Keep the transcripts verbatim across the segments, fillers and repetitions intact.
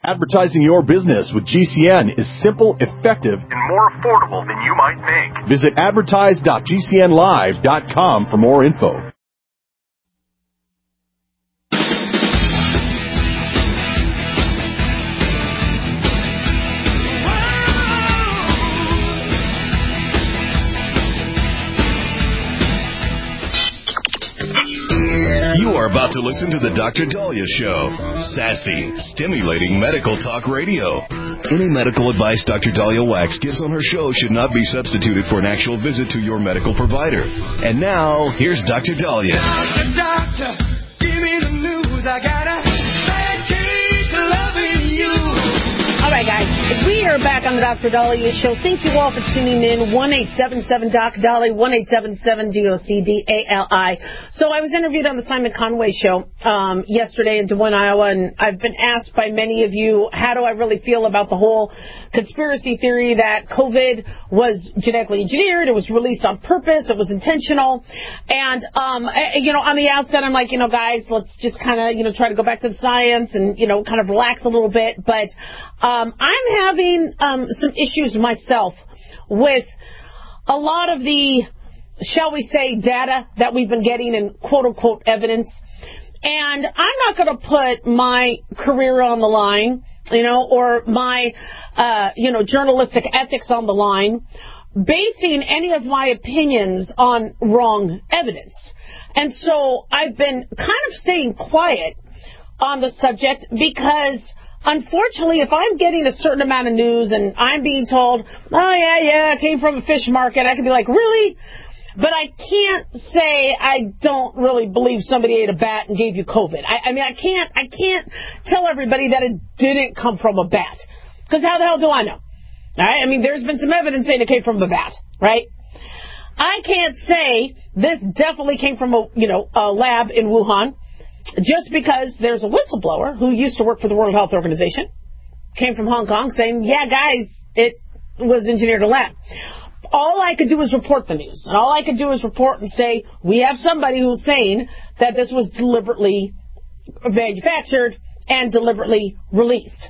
Advertising your business with G C N is simple, effective, and more affordable than you might think. Visit advertise dot g c n live dot com for more info. You are about to listen to the Doctor Dahlia Show. Sassy, stimulating medical talk radio. Any medical advice Doctor Dahlia Wax gives on her show should not be substituted for an actual visit to your medical provider. And now, here's Doctor Dahlia. Doctor, doctor, give me the news. I got a bad case of loving you. All right, guys. We are back on the Doctor Dahlia Show. Thank you all for tuning in. one eight seven seven doc Dahlia, one eight seven seven D O C D A L I. So I was interviewed on the Simon Conway Show um, yesterday in Des Moines, Iowa, and I've been asked by many of you, how do I really feel about the whole conspiracy theory that COVID was genetically engineered, it was released on purpose, it was intentional. And, um, you know, on the outset, I'm like, you know, guys, let's just kind of, you know, try to go back to the science and, you know, kind of relax a little bit. But um, I'm having um, some issues myself with a lot of the, shall we say, data that we've been getting and quote-unquote evidence. And I'm not going to put my career on the line, you know, or my, uh, you know, journalistic ethics on the line, basing any of my opinions on wrong evidence. And so I've been kind of staying quiet on the subject because, unfortunately, if I'm getting a certain amount of news and I'm being told, oh, yeah, yeah, I came from a fish market, I can be like, really? But I can't say I don't really believe somebody ate a bat and gave you COVID. I, I mean, I can't, I can't tell everybody that it didn't come from a bat. Because how the hell do I know? All right? I mean, there's been some evidence saying it came from a bat, right? I can't say this definitely came from a, you know, a lab in Wuhan just because there's a whistleblower who used to work for the World Health Organization, came from Hong Kong saying, yeah, guys, it was engineered in a lab. All I could do is report the news. And all I could do is report and say, we have somebody who's saying that this was deliberately manufactured and deliberately released.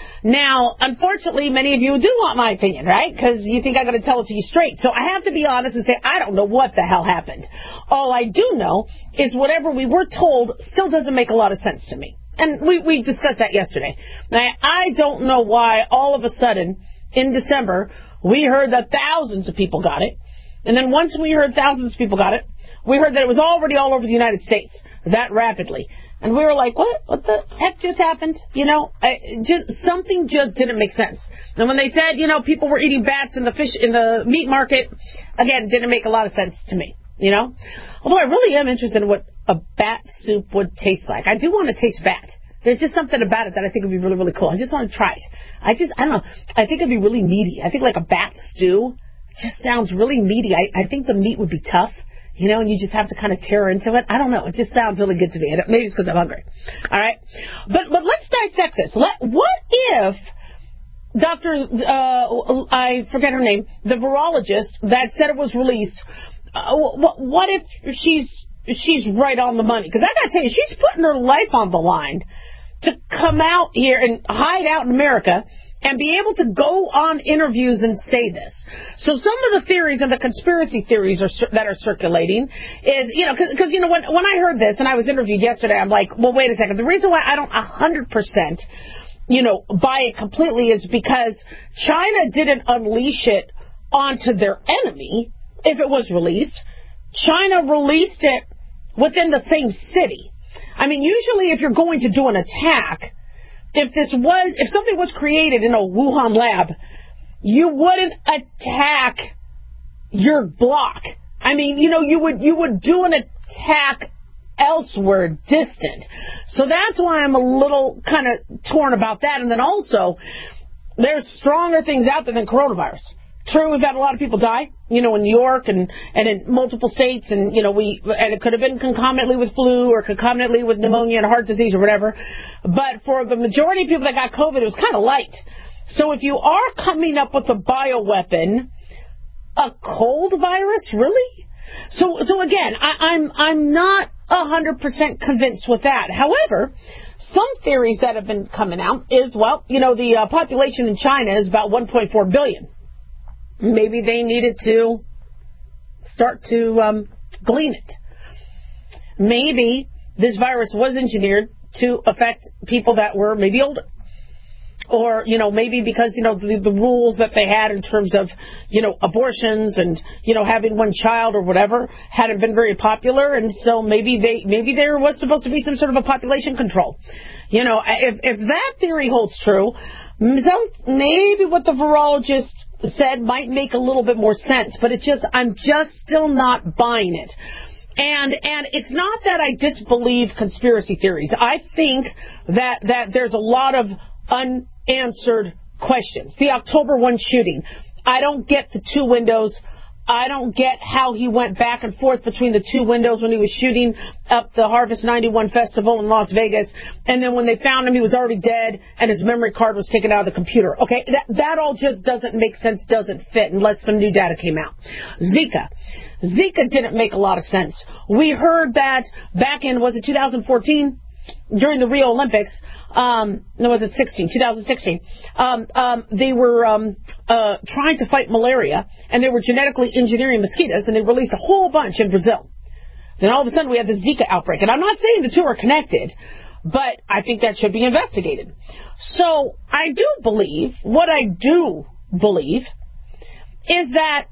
Now, unfortunately, many of you do want my opinion, right? Because you think I'm going to tell it to you straight. So I have to be honest and say, I don't know what the hell happened. All I do know is whatever we were told still doesn't make a lot of sense to me. And we, we discussed that yesterday. Now, I don't know why all of a sudden in December we heard that thousands of people got it. And then once we heard thousands of people got it, we heard that it was already all over the United States that rapidly. And we were like, what? What the heck just happened? You know, I, just something just didn't make sense. And when they said, you know, people were eating bats in the fish in the meat market, again, didn't make a lot of sense to me, you know. Although I really am interested in what a bat soup would taste like. I do want to taste bat. There's just something about it that I think would be really, really cool. I just want to try it. I just, I don't know. I think it'd be really meaty. I think like a bat stew just sounds really meaty. I, I think the meat would be tough, you know, and you just have to kind of tear into it. I don't know. It just sounds really good to me. Maybe it's because I'm hungry. All right. But, but let's dissect this. Let, what if Doctor, uh, I forget her name, the virologist that said it was released, uh, what, what if she's, she's right on the money? Because I got to tell you, she's putting her life on the line to come out here and hide out in America and be able to go on interviews and say this. So some of the theories and the conspiracy theories are, that are circulating is, you know, because, you know, when, when I heard this and I was interviewed yesterday, I'm like, well, wait a second. The reason why I don't one hundred percent, you know, buy it completely is because China didn't unleash it onto their enemy if it was released. China released it within the same city. I mean, usually if you're going to do an attack, if this was, if something was created in a Wuhan lab, you wouldn't attack your block. I mean, you know, you would, you would do an attack elsewhere, distant. So that's why I'm a little kind of torn about that. And then also, there's stronger things out there than coronavirus. True, we've had a lot of people die, you know, in New York and, and in multiple states, and, you know, we, and it could have been concomitantly with flu or concomitantly with pneumonia and heart disease or whatever. But for the majority of people that got COVID, it was kind of light. So if you are coming up with a bioweapon, a cold virus, really? So, so again, I, I'm, I'm not one hundred percent convinced with that. However, Some theories that have been coming out is, well, you know, the uh, population in China is about one point four billion. Maybe they needed to start to um, glean it. Maybe this virus was engineered to affect people that were maybe older. Or, you know, maybe because, you know, the, the rules that they had in terms of, you know, abortions and, you know, having one child or whatever hadn't been very popular. And so maybe they, maybe there was supposed to be some sort of a population control. You know, if, if that theory holds true, some, maybe what the virologist said might make a little bit more sense. But it just, I'm just still not buying it. And and it's not that I disbelieve conspiracy theories. I think that, that there's a lot of unanswered questions. The October first shooting. I don't get the two windows. I don't get how he went back and forth between the two windows when he was shooting up the Harvest ninety-one festival in Las Vegas. And then when they found him, he was already dead and his memory card was taken out of the computer. Okay, that, that all just doesn't make sense, doesn't fit unless some new data came out. Zika. Zika didn't make a lot of sense. We heard that back in, was it two thousand fourteen? During the Rio Olympics, um, no, was it sixteen, twenty sixteen, um, um, they were um, uh, trying to fight malaria, and they were genetically engineering mosquitoes, and they released a whole bunch in Brazil. Then all of a sudden we had the Zika outbreak, and I'm not saying the two are connected, but I think that should be investigated. So I do believe, what I do believe, is that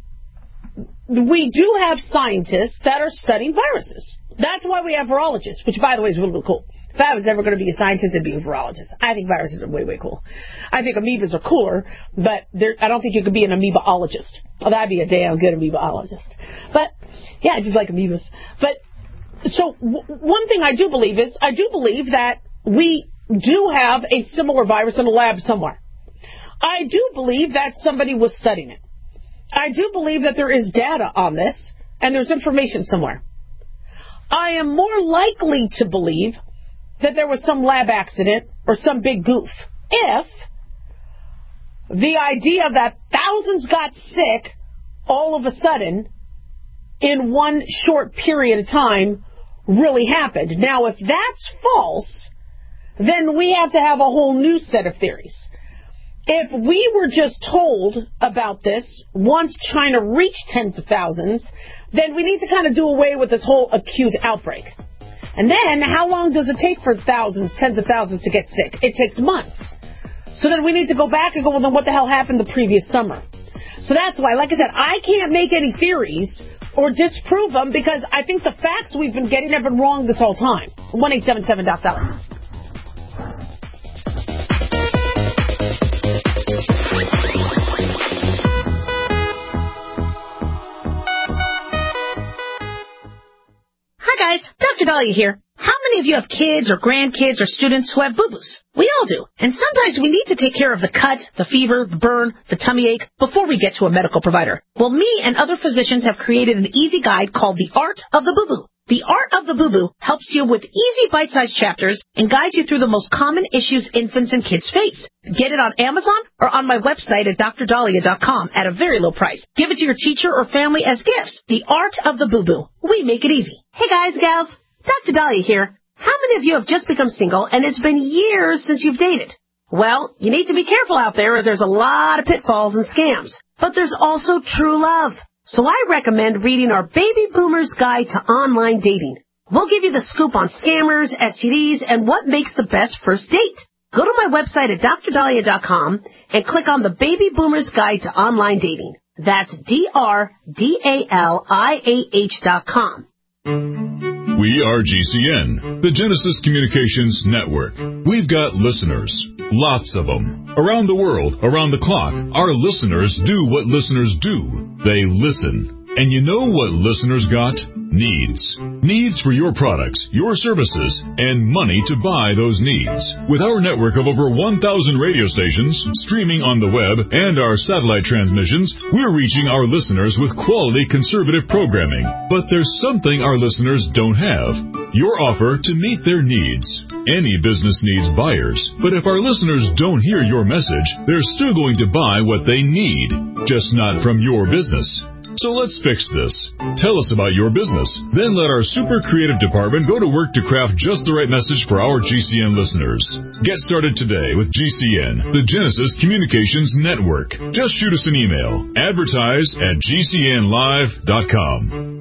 we do have scientists that are studying viruses. That's why we have virologists, which, by the way, is really, really cool. If I was ever going to be a scientist, it'd be a virologist. I think viruses are way, way cool. I think amoebas are cooler, but I don't think you could be an amoebaologist. Well, that'd be a damn good amoebaologist. But, yeah, I just like amoebas. But, so, w- one thing I do believe is, I do believe that we do have a similar virus in a lab somewhere. I do believe that somebody was studying it. I do believe that there is data on this, and there's information somewhere. I am more likely to believe that there was some lab accident or some big goof if the idea that thousands got sick all of a sudden in one short period of time really happened. Now, if that's false, then we have to have a whole new set of theories. If we were just told about this once China reached tens of thousands, then we need to kind of do away with this whole acute outbreak. And then, how long does it take for thousands, tens of thousands to get sick? It takes months. So then we need to go back and go, well, then what the hell happened the previous summer? So that's why, like I said, I can't make any theories or disprove them because I think the facts we've been getting have been wrong this whole time. one eight seven seven doc Dolly. Hi guys, Doctor Dahlia here. How many of you have kids or grandkids or students who have boo-boos? We all do. And sometimes we need to take care of the cut, the fever, the burn, the tummy ache before we get to a medical provider. Well, me and other physicians have created an easy guide called The Art of the Boo-Boo. The Art of the Boo-Boo helps you with easy bite-sized chapters and guides you through the most common issues infants and kids face. Get it on Amazon or on my website at d r dahlia dot com at a very low price. Give it to your teacher or family as gifts. The Art of the Boo-Boo. We make it easy. Hey guys, gals, Doctor Dahlia here. How many of you have just become single and it's been years since you've dated? Well, you need to be careful out there as there's a lot of pitfalls and scams. But there's also true love. So I recommend reading our Baby Boomer's Guide to Online Dating. We'll give you the scoop on scammers, S T Ds, and what makes the best first date. Go to my website at d r dahlia dot com and click on the Baby Boomer's Guide to Online Dating. That's D R D A L I A H dot com. We are G C N, the Genesis Communications Network. We've got listeners, lots of them. Around the world, around the clock, our listeners do what listeners do. They listen. And you know what listeners got? Needs. Needs for your products, your services, and money to buy those needs. With our network of over one thousand radio stations, streaming on the web, and our satellite transmissions, we're reaching our listeners with quality conservative programming. But there's something our listeners don't have. Your offer to meet their needs. Any business needs buyers, but if our listeners don't hear your message, they're still going to buy what they need, just not from your business. So let's fix this. Tell us about your business. Then let our super creative department go to work to craft just the right message for our G C N listeners. Get started today with G C N, the Genesis Communications Network. Just shoot us an email. Advertise at G C N live dot com.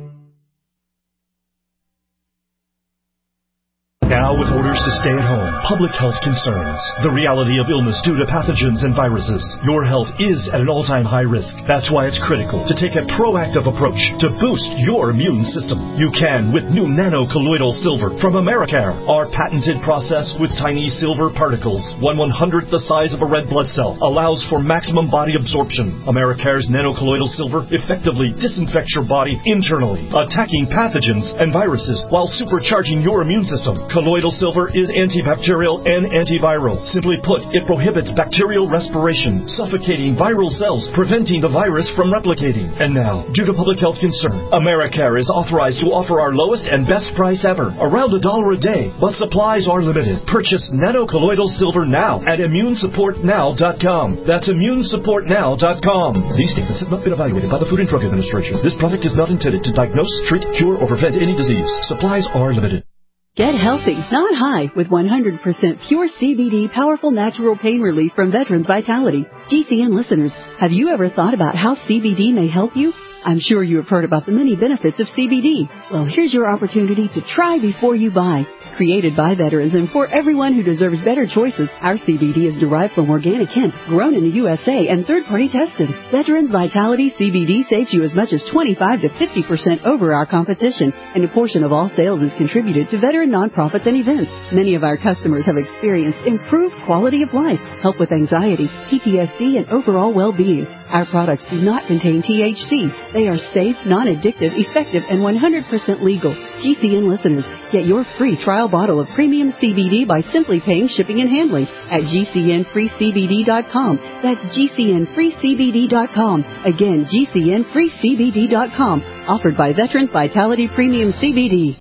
Now, with orders to stay at home, public health concerns, the reality of illness due to pathogens and viruses, your health is at an all-time high risk. That's why it's critical to take a proactive approach to boost your immune system. You can with new nano-colloidal silver from Americare. Our patented process with tiny silver particles, one one-hundredth the size of a red blood cell, allows for maximum body absorption. Americare's nano-colloidal silver effectively disinfects your body internally, attacking pathogens and viruses while supercharging your immune system. Colloidal silver is antibacterial and antiviral. Simply put, it prohibits bacterial respiration, suffocating viral cells, preventing the virus from replicating. And now, due to public health concern, Americare is authorized to offer our lowest and best price ever, around a dollar a day, but supplies are limited. Purchase nano-colloidal silver now at immune support now dot com. That's immune support now dot com. These statements have not been evaluated by the Food and Drug Administration. This product is not intended to diagnose, treat, cure, or prevent any disease. Supplies are limited. Get healthy, not high, with one hundred percent pure C B D powerful natural pain relief from Veterans Vitality. G C N listeners, have you ever thought about how C B D may help you? I'm sure you have heard about the many benefits of C B D. Well, here's your opportunity to try before you buy. Created by veterans and for everyone who deserves better choices, our C B D is derived from organic hemp, grown in the U S A and third-party tested. Veterans Vitality C B D saves you as much as twenty-five to fifty percent over our competition, and a portion of all sales is contributed to veteran nonprofits and events. Many of our customers have experienced improved quality of life, help with anxiety, P T S D, and overall well-being. Our products do not contain T H C. They are safe, non-addictive, effective, and one hundred percent legal. G C N listeners, get your free trial bottle of premium C B D by simply paying shipping and handling at G C N free C B D dot com. That's G C N free C B D dot com. Again, G C N free C B D dot com. Offered by Veterans Vitality Premium C B D.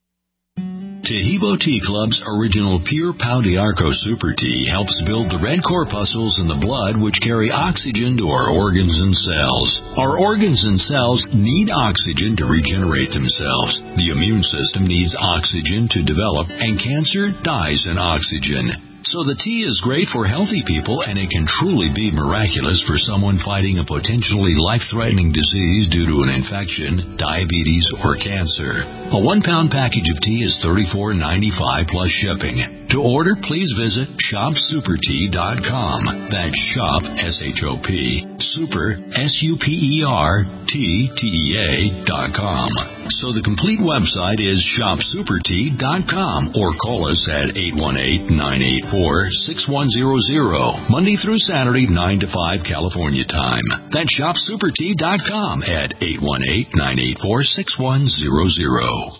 Tahibo Tea Club's original Pure Pau d'Arco Super Tea helps build the red corpuscles in the blood which carry oxygen to our organs and cells. Our organs and cells need oxygen to regenerate themselves. The immune system needs oxygen to develop, and cancer dies in oxygen. So the tea is great for healthy people, and it can truly be miraculous for someone fighting a potentially life-threatening disease due to an infection, diabetes, or cancer. A one-pound package of tea is thirty-four ninety-five plus shipping. To order, please visit shop super tea dot com. That's shop, S H O P, super, S U P E R, T, T E A, dot com. So the complete website is shop super tea dot com, or call us at eight one eight, nine eight four, six one zero zero, Monday through Saturday, nine to five California time. That's shop super tea dot com at eight one eight, nine eight four, six one zero zero.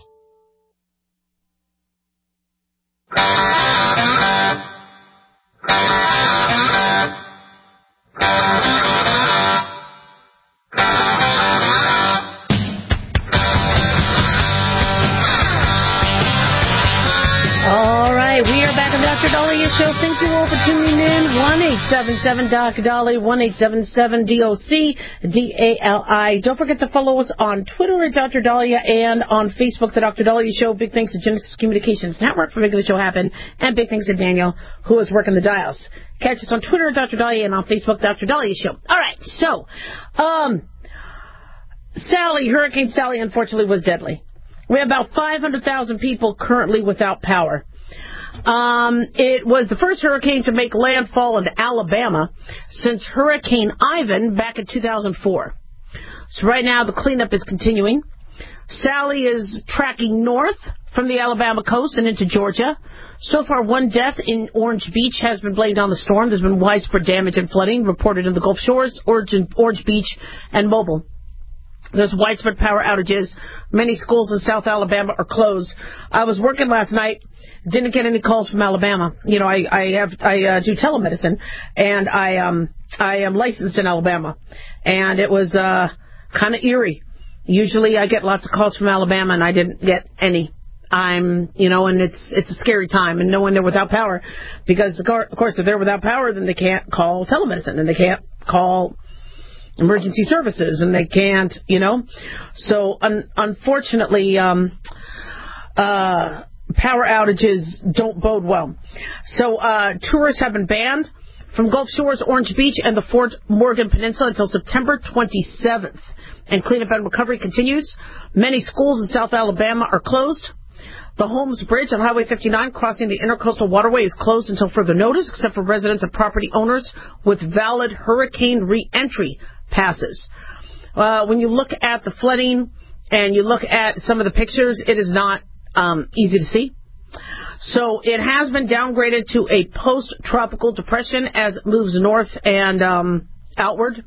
Doctor Dahlia Show. Thank you all for tuning in. one eight seven seven D O C Dolly, one eight seven seven D O C D A L I. Don't forget to follow us on Twitter at Doctor Dahlia and on Facebook, The Doctor Dahlia Show. Big thanks to Genesis Communications Network for making the show happen, and big thanks to Daniel, who is working the dials. Catch us on Twitter at Doctor Dahlia and on Facebook, Doctor Dahlia Show. All right, so, um, Sally, Hurricane Sally, unfortunately, was deadly. We have about five hundred thousand people currently without power. Um, it was the first hurricane to make landfall into Alabama since Hurricane Ivan back in two thousand four. So right now the cleanup is continuing. Sally is tracking north from the Alabama coast and into Georgia. So far, one death in Orange Beach has been blamed on the storm. There's been widespread damage and flooding reported in the Gulf Shores, Orange, Orange Beach, and Mobile. There's widespread power outages. Many schools in South Alabama are closed. I was working last night. Didn't get any calls from Alabama. You know, I I have I uh, do telemedicine, and I um I am licensed in Alabama, and it was uh kind of eerie. Usually, I get lots of calls from Alabama, and I didn't get any. I'm you know, and it's it's a scary time, and knowing they're without power, because of course if they're without power, then they can't call telemedicine, and they can't call emergency services, and they can't, you know. So, un- unfortunately, um, uh, power outages don't bode well. So, uh, tourists have been banned from Gulf Shores, Orange Beach, and the Fort Morgan Peninsula until September twenty-seventh. And cleanup and recovery continues. Many schools in South Alabama are closed. The Holmes Bridge on Highway fifty-nine crossing the Intercoastal Waterway is closed until further notice, except for residents and property owners with valid hurricane re-entry passes. Uh, when you look at the flooding and you look at some of the pictures, it is not um, easy to see. So it has been downgraded to a post-tropical depression as it moves north and um, outward.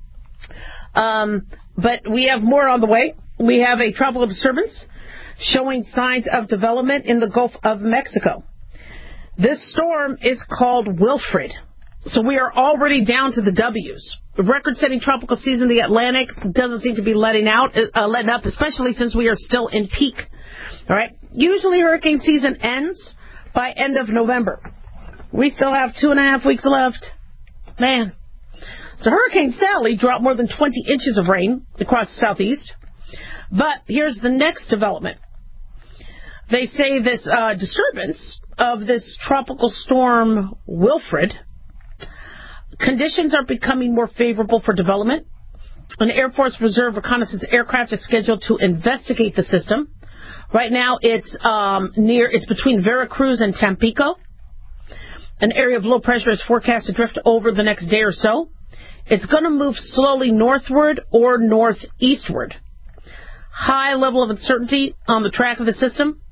Um, but we have more on the way. We have a tropical disturbance showing signs of development in the Gulf of Mexico. This storm is called Wilfred. So we are already down to the W's. The record-setting tropical season in the Atlantic doesn't seem to be letting out, uh, letting up, especially since we are still in peak. All right. Usually hurricane season ends by end of November. We still have two and a half weeks left. Man. So Hurricane Sally dropped more than twenty inches of rain across the southeast. But here's the next development. They say this uh, disturbance of this tropical storm Wilfred, conditions are becoming more favorable for development. An Air Force Reserve reconnaissance aircraft is scheduled to investigate the system. Right now, it's um, near, it's between Veracruz and Tampico. An area of low pressure is forecast to drift over the next day or so. It's going to move slowly northward or northeastward. High level of uncertainty on the track of the system.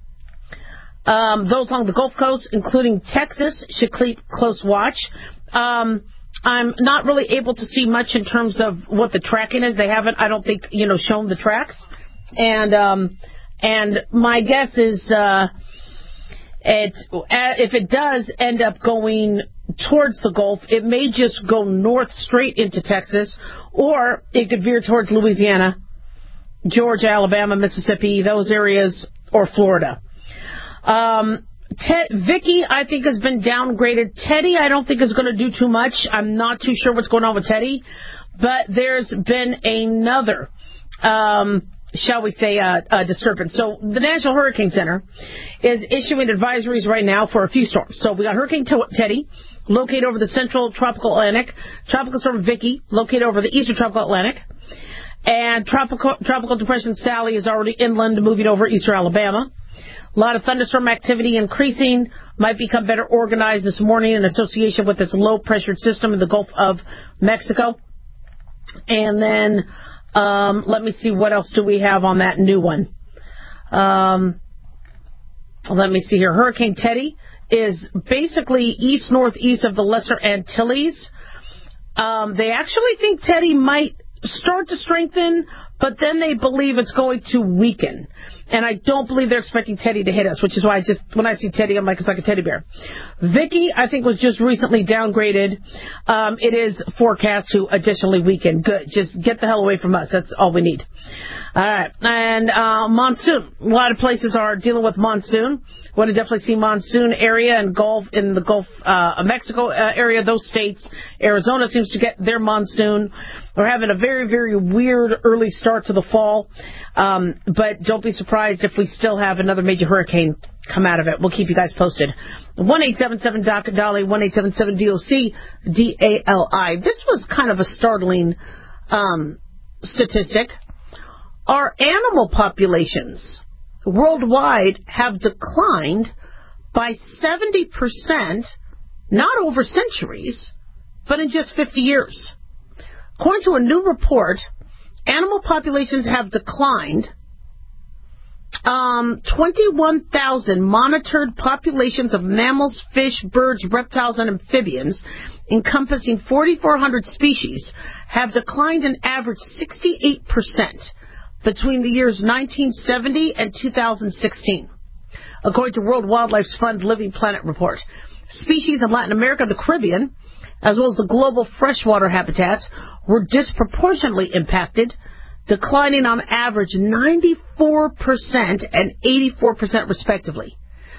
Um, those along the Gulf Coast, including Texas, should keep close watch. Um, I'm not really able to see much in terms of what the tracking is. They haven't, I don't think, you know, shown the tracks. And um, and my guess is uh, it, if it does end up going towards the Gulf, it may just go north straight into Texas, or it could veer towards Louisiana, Georgia, Alabama, Mississippi, those areas, or Florida. Um, Ted, Vicky, I think, has been downgraded. Teddy, I don't think is going to do too much. I'm not too sure what's going on with Teddy, but there's been another, um, shall we say, uh, uh, disturbance. So the National Hurricane Center is issuing advisories right now for a few storms. So we got Hurricane Teddy, located over the central tropical Atlantic, Tropical Storm Vicky, located over the eastern tropical Atlantic, and Tropical, Tropical Depression Sally is already inland, moving over eastern Alabama. A lot of thunderstorm activity increasing, might become better organized this morning in association with this low-pressured system in the Gulf of Mexico. And then, um, let me see, what else do we have on that new one? Um, let me see here. Hurricane Teddy is basically east-northeast of the Lesser Antilles. Um, they actually think Teddy might start to strengthen, but then they believe it's going to weaken. And I don't believe they're expecting Teddy to hit us, which is why I just, when I see Teddy, I'm like, it's like a teddy bear. Vicky, I think, was just recently downgraded. Um, it is forecast to additionally weaken. Good. Just get the hell away from us. That's all we need. All right. And uh, monsoon. A lot of places are dealing with monsoon. Want to definitely see monsoon area and Gulf in the Gulf uh, of Mexico uh, area, those states. Arizona seems to get their monsoon. We're having a very, very weird early start to the fall. Um, but don't be surprised if we still have another major hurricane come out of it. We'll keep you guys posted. one eight seven seven D O C D A L I, one eight seven seven D O C D A L I. This was kind of a startling um, statistic. Our animal populations worldwide have declined by seventy percent, not over centuries, but in just fifty years. According to a new report, animal populations have declined. Um, twenty-one thousand monitored populations of mammals, fish, birds, reptiles, and amphibians, encompassing forty-four hundred species, have declined an average sixty-eight percent between the years nineteen seventy and two thousand sixteen, according to World Wildlife Fund Living Planet report. Species in Latin America and the Caribbean, as well as the global freshwater habitats, were disproportionately impacted, declining on average ninety-four percent and eighty-four percent respectively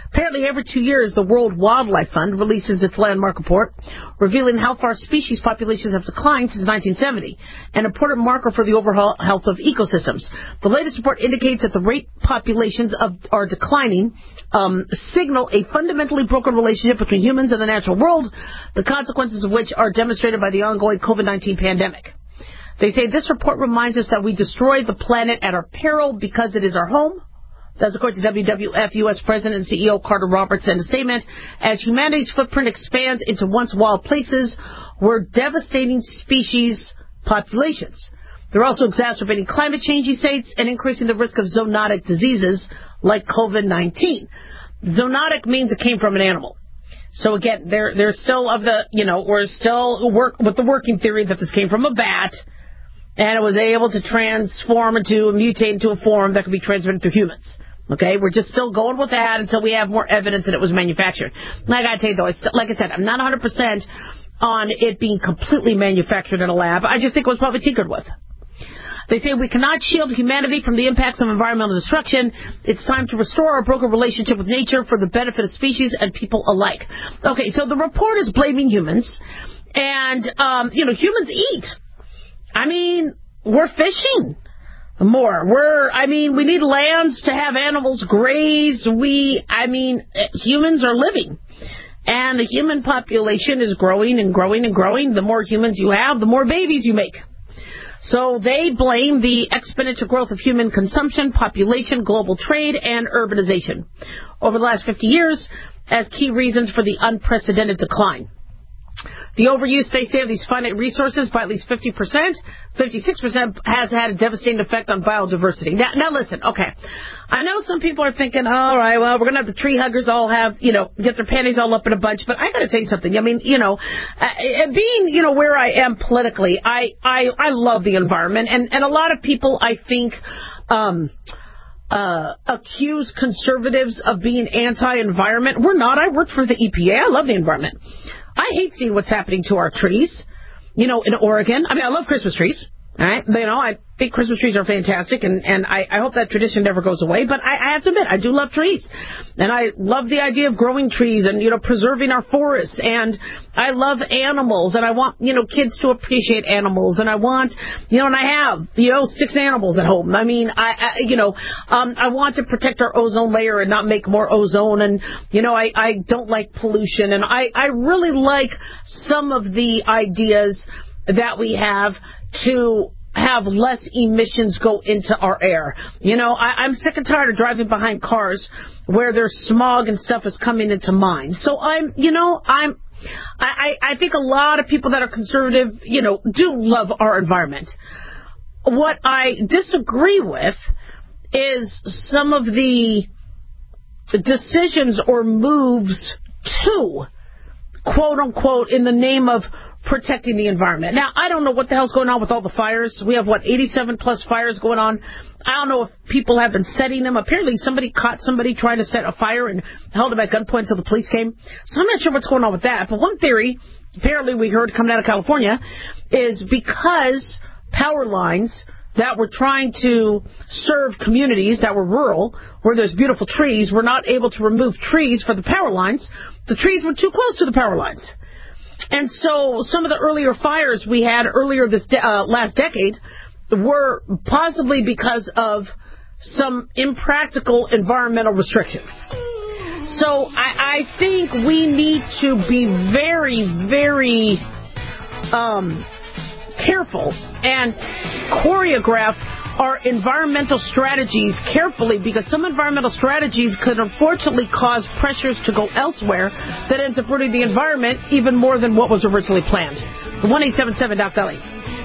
Apparently, every two years, the World Wildlife Fund releases its landmark report, revealing how far species populations have declined since nineteen seventy, an important marker for the overall health of ecosystems. The latest report indicates that the rate populations of, are declining um, signal a fundamentally broken relationship between humans and the natural world, the consequences of which are demonstrated by the ongoing COVID nineteen pandemic. They say this report reminds us that we destroy the planet at our peril because it is our home. That's according to W W F U S President and C E O Carter Roberts in a statement. As humanity's footprint expands into once wild places, we're devastating species populations. They're also exacerbating climate change, he states, and increasing the risk of zoonotic diseases like COVID nineteen. Zoonotic means it came from an animal. So again, they're, they're still of the, you know, we're still work with the working theory that this came from a bat and it was able to transform into, mutate into a form that could be transmitted through humans. Okay, we're just still going with that until we have more evidence that it was manufactured. And I got to tell you, though, it's, like I said, I'm not one hundred percent on it being completely manufactured in a lab. I just think it was probably tinkered with. They say we cannot shield humanity from the impacts of environmental destruction. It's time to restore our broken relationship with nature for the benefit of species and people alike. Okay, so the report is blaming humans. And, um, you know, humans eat. I mean, we're fishing more. We're, I mean, we need lands to have animals graze. We, I mean, humans are living. And the human population is growing and growing and growing. The more humans you have, the more babies you make. So they blame the exponential growth of human consumption, population, global trade, and urbanization over the last fifty years as key reasons for the unprecedented decline. The overuse, they say, of these finite resources by at least fifty percent, fifty-six percent has had a devastating effect on biodiversity. Now, now listen, okay. I know some people are thinking, all right, well, we're going to have the tree huggers all have, you know, get their panties all up in a bunch. But I got to tell you something. I mean, you know, uh, being, you know, where I am politically, I, I, I love the environment. And, and a lot of people, I think, um, uh, accuse conservatives of being anti-environment. We're not. I work for the E P A. I love the environment. I hate seeing what's happening to our trees, you know, in Oregon. I mean, I love Christmas trees, all right? But, you know, I think Christmas trees are fantastic, and, and I, I hope that tradition never goes away. But I, I have to admit, I do love trees. And I love the idea of growing trees and, you know, preserving our forests. And I love animals, and I want, you know, kids to appreciate animals. And I want, you know, and I have, you know, six animals at home. I mean, I, I you know, um, I want to protect our ozone layer and not make more ozone. And, you know, I, I don't like pollution. And I, I really like some of the ideas that we have to have less emissions go into our air. You know, I, I'm sick and tired of driving behind cars where there's smog and stuff is coming into mine. So I'm, you know, I'm, I, I think a lot of people that are conservative, you know, do love our environment. What I disagree with is some of the decisions or moves to, quote unquote, in the name of protecting the environment. Now, I don't know what the hell's going on with all the fires. We have, what, eighty-seven plus fires going on. I don't know if people have been setting them. Apparently, somebody caught somebody trying to set a fire and held him at gunpoint until the police came. So I'm not sure what's going on with that. But one theory, apparently we heard coming out of California, is because power lines that were trying to serve communities that were rural, where there's beautiful trees, were not able to remove trees for the power lines. The trees were too close to the power lines. And so some of the earlier fires we had earlier this de- uh, last decade were possibly because of some impractical environmental restrictions. So I, I think we need to be very, very um, careful and choreograph our environmental strategies carefully, because some environmental strategies could unfortunately cause pressures to go elsewhere that ends up hurting the environment even more than what was originally planned. one eight seven seven Doc Dolly.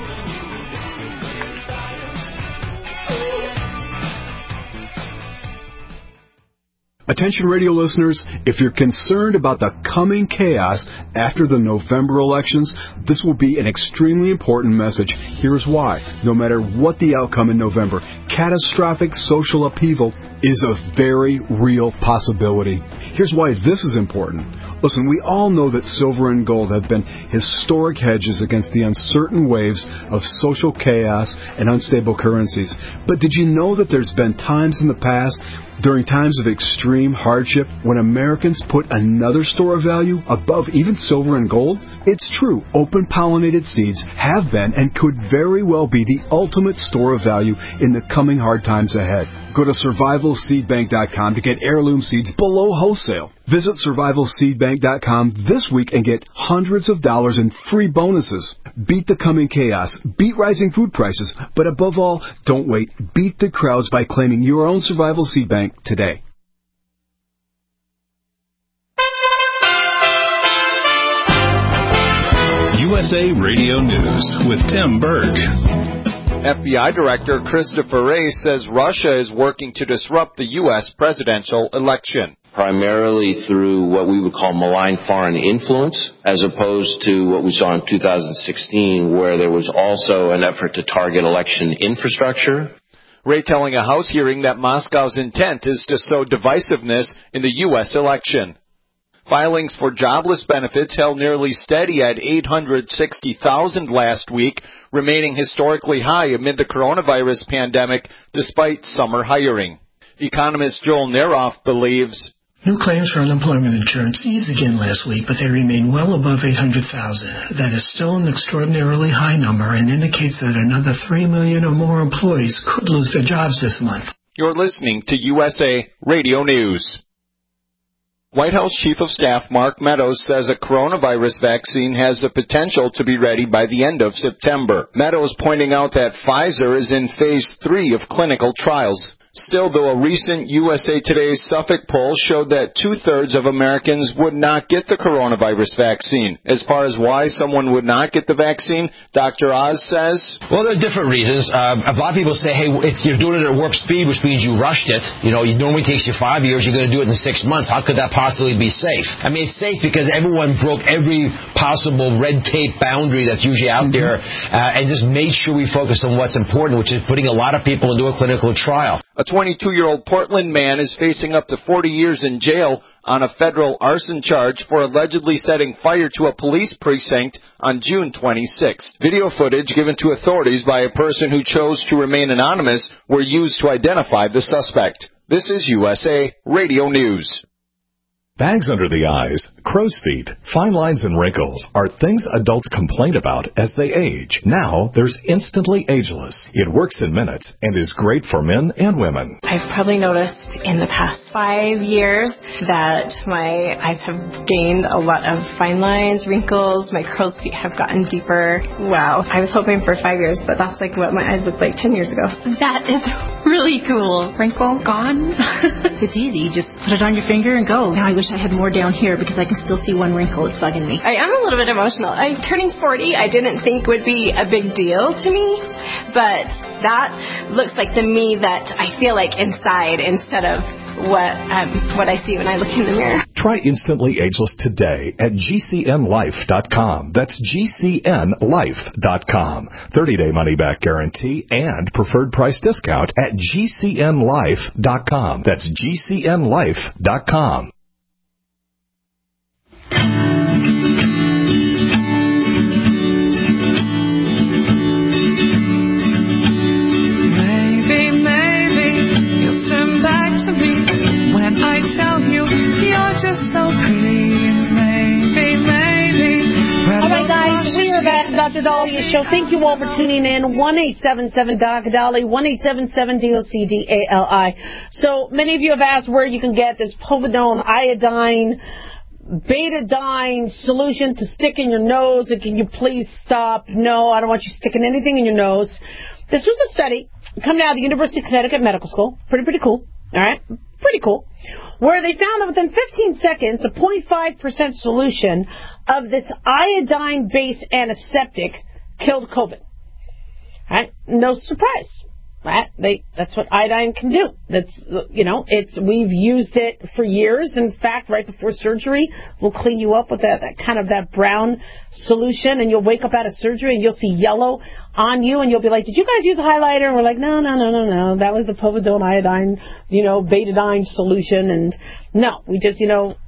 Attention radio listeners, if you're concerned about the coming chaos after the November elections, this will be an extremely important message. Here's why. No matter what the outcome in November, catastrophic social upheaval is a very real possibility. Here's why this is important. Listen, we all know that silver and gold have been historic hedges against the uncertain waves of social chaos and unstable currencies. But did you know that there's been times in the past, during times of extreme hardship, when Americans put another store of value above even silver and gold? It's true, open-pollinated seeds have been and could very well be the ultimate store of value in the coming hard times ahead. Go to survival seed bank dot com to get heirloom seeds below wholesale. Visit survival seed bank dot com this week and get hundreds of dollars in free bonuses. Beat the coming chaos, beat rising food prices, but above all, don't wait. Beat the crowds by claiming your own Survival Seed Bank today. U S A Radio News with Tim Berg. F B I Director Christopher Wray says Russia is working to disrupt the U S presidential election. Primarily through what we would call malign foreign influence, as opposed to what we saw in two thousand sixteen, where there was also an effort to target election infrastructure. Wray telling a House hearing that Moscow's intent is to sow divisiveness in the U S election. Filings for jobless benefits held nearly steady at eight hundred sixty thousand last week, remaining historically high amid the coronavirus pandemic despite summer hiring. Economist Joel Neroff believes new claims for unemployment insurance eased again last week, but they remain well above eight hundred thousand. That is still an extraordinarily high number and indicates that another three million or more employees could lose their jobs this month. You're listening to U S A Radio News. White House Chief of Staff Mark Meadows says a coronavirus vaccine has the potential to be ready by the end of September. Meadows pointing out that Pfizer is in phase three of clinical trials. Still, though, a recent U S A Today's Suffolk poll showed that two-thirds of Americans would not get the coronavirus vaccine. As far as why someone would not get the vaccine, Doctor Oz says, well, there are different reasons. Uh, a lot of people say, hey, it's, you're doing it at warp speed, which means you rushed it. You know, it normally takes you five years. You're going to do it in six months. How could that possibly be safe? I mean, it's safe because everyone broke every possible red tape boundary that's usually out mm-hmm. there uh, and just made sure we focused on what's important, which is putting a lot of people into a clinical trial. A twenty-two-year-old Portland man is facing up to forty years in jail on a federal arson charge for allegedly setting fire to a police precinct on June twenty-sixth. Video footage given to authorities by a person who chose to remain anonymous were used to identify the suspect. This is U S A Radio News. Bags under the eyes, crow's feet, fine lines and wrinkles are things adults complain about as they age. Now, there's Instantly Ageless. It works in minutes and is great for men and women. I've probably noticed in the past five years that my eyes have gained a lot of fine lines, wrinkles, my crow's feet have gotten deeper. Wow. I was hoping for five years, but that's like what my eyes looked like ten years ago. That is really cool. Wrinkle gone. It's easy. Just put it on your finger and go. Now I wish I had more down here because I can still see one wrinkle. It's bugging me. I am a little bit emotional. I'm turning forty. I didn't think would be a big deal to me, but that looks like the me that I feel like inside instead of what um, what I see when I look in the mirror. Try Instantly Ageless today at G C N life dot com. That's G C N life dot com. thirty-day money-back guarantee and preferred price discount at G C N life dot com. That's G C N life dot com. Maybe, maybe you'll turn back to me when I tell you you're just so pretty. Maybe, maybe. All right, guys, we are back at the Doctor Dahlia Show. Thank you all for tuning in. one eight seven seven D O C Dolly, one eight seven seven D O C D A L I. So many of you have asked where you can get this povidone iodine betadine solution to stick in your nose. And can you please stop? No, I don't want you sticking anything in your nose. This was a study coming out of the University of Connecticut Medical School. Pretty, pretty cool. All right? Pretty cool. Where they found that within fifteen seconds, a zero point five percent solution of this iodine-based antiseptic killed COVID. All right? No surprise. Right? They, that's what iodine can do. That's, you know, it's, we've used it for years. In fact, right before surgery, we'll clean you up with that, that kind of that brown solution, and you'll wake up out of surgery and you'll see yellow on you, and you'll be like, did you guys use a highlighter? And we're like, no, no, no, no, no. That was the povidone iodine, you know, betadine solution. And no, we just, you know,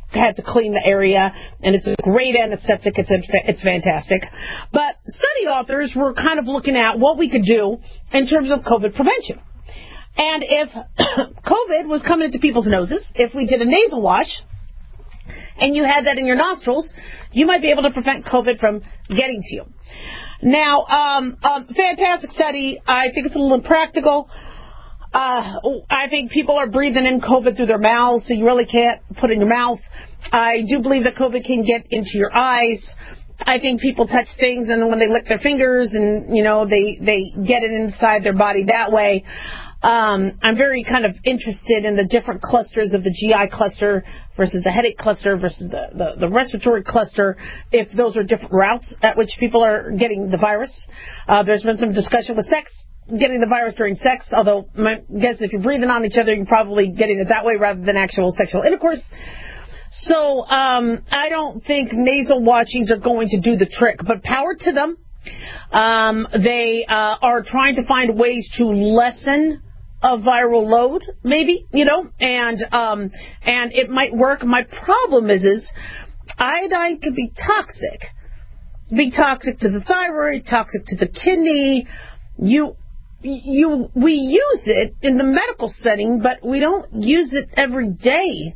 had to clean the area, and it's a great antiseptic. It's a, it's fantastic. But study authors were kind of looking at what we could do in terms of COVID prevention. And if COVID was coming into people's noses, if we did a nasal wash, and you had that in your nostrils, you might be able to prevent COVID from getting to you. Now, um, um, fantastic study. I think it's a little impractical. Uh, I think people are breathing in COVID through their mouths, so you really can't put it in your mouth. I do believe that COVID can get into your eyes. I think people touch things, and then when they lick their fingers, and, you know, they, they get it inside their body that way. Um, I'm very kind of interested in the different clusters of the G I cluster versus the headache cluster versus the, the, the respiratory cluster, if those are different routes at which people are getting the virus. Uh, there's been some discussion with sex, getting the virus during sex, although my guess if you're breathing on each other, you're probably getting it that way rather than actual sexual intercourse. So um, I don't think nasal washings are going to do the trick, but power to them. Um, they uh, are trying to find ways to lessen a viral load, maybe, you know, and um, and it might work. My problem is, is iodine can be toxic. Be toxic to the thyroid, toxic to the kidney. You, you, we use it in the medical setting, but we don't use it every day.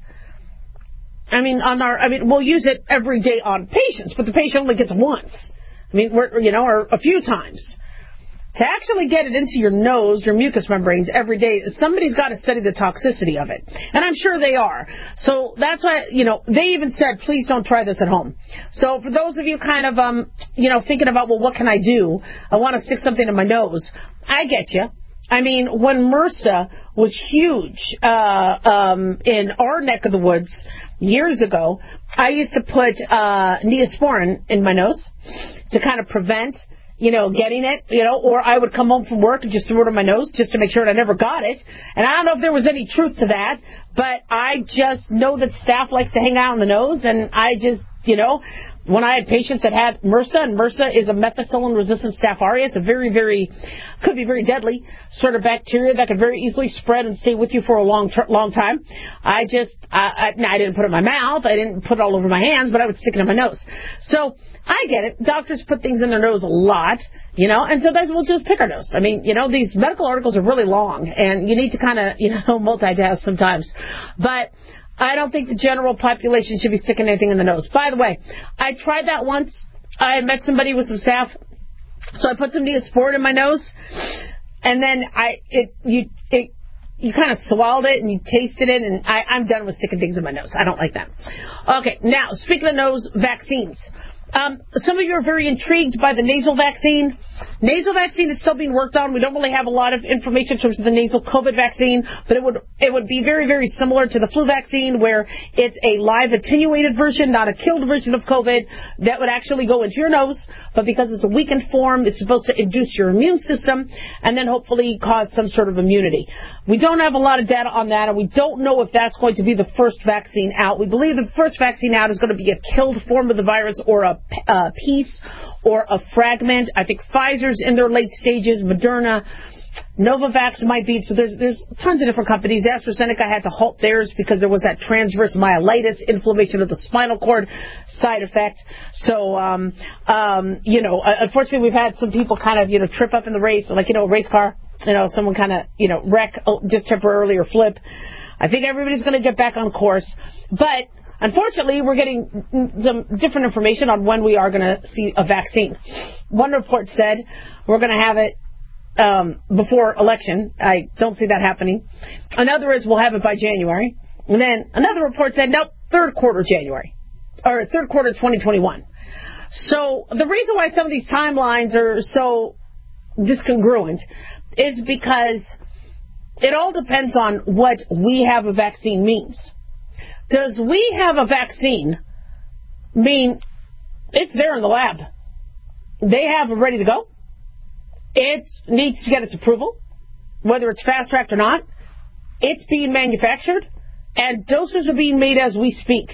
I mean, on our, I mean, we'll use it every day on patients, but the patient only gets it once. I mean, we're, you know, or a few times. To actually get it into your nose, your mucous membranes every day, somebody's got to study the toxicity of it. And I'm sure they are. So that's why, you know, they even said, please don't try this at home. So for those of you kind of, um, you know, thinking about, well, what can I do? I want to stick something in my nose. I get you. I mean, when MRSA was huge uh, um, in our neck of the woods years ago, I used to put uh, Neosporin in my nose to kind of prevent, you know, getting it, you know, or I would come home from work and just throw it in my nose just to make sure that I never got it. And I don't know if there was any truth to that, but I just know that staph likes to hang out in the nose, and I just, you know, when I had patients that had MRSA, and MRSA is a methicillin-resistant Staph aureus, a very, very, could be very deadly sort of bacteria that could very easily spread and stay with you for a long, long time. I just, I, I, I didn't put it in my mouth, I didn't put it all over my hands, but I would stick it in my nose. So I get it. Doctors put things in their nose a lot, you know, and sometimes we'll just pick our nose. I mean, you know, these medical articles are really long, and you need to kind of, you know, multitask sometimes. But I don't think the general population should be sticking anything in the nose. By the way, I tried that once. I had met somebody with some staph, so I put some Neosporin in my nose, and then I it you it you kind of swallowed it and you tasted it, and I, I'm done with sticking things in my nose. I don't like that. Okay, now speaking of nose vaccines. Um, some of you are very intrigued by the nasal vaccine. Nasal vaccine is still being worked on. We don't really have a lot of information in terms of the nasal COVID vaccine, but it would it would be very, very similar to the flu vaccine, where it's a live attenuated version, not a killed version of COVID, that would actually go into your nose, but because it's a weakened form, it's supposed to induce your immune system and then hopefully cause some sort of immunity. We don't have a lot of data on that, and we don't know if that's going to be the first vaccine out. We believe the first vaccine out is going to be a killed form of the virus, or a uh, piece, or a fragment. I think Pfizer's in their late stages, Moderna, Novavax might be. So there's there's tons of different companies. AstraZeneca had to halt theirs because there was that transverse myelitis, inflammation of the spinal cord side effect. So, um, um, you know, unfortunately, we've had some people kind of, you know, trip up in the race, like, you know, a race car. You know, someone kind of, you know, wreck just temporarily or flip. I think everybody's going to get back on course. But unfortunately, we're getting some different information on when we are going to see a vaccine. One report said we're going to have it um, before election. I don't see that happening. Another is we'll have it by January. And then another report said, nope, third quarter January, or third quarter twenty twenty-one. So the reason why some of these timelines are so discongruent is because it all depends on what we have a vaccine means. Does we have a vaccine mean it's there in the lab? They have it ready to go. It needs to get its approval, whether it's fast-tracked or not. It's being manufactured, and doses are being made as we speak.